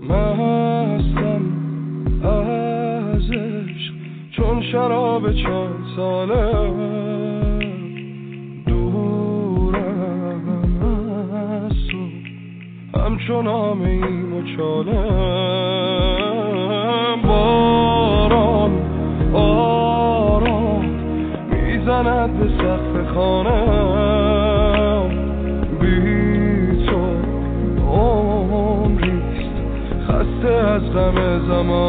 مستم از عشق چون شراب 4 ساله، دورم از تو همچون آمه ای مچاله. باران آرام میزند به سقف خانه، بی تو عمریست خسته از غم زمان.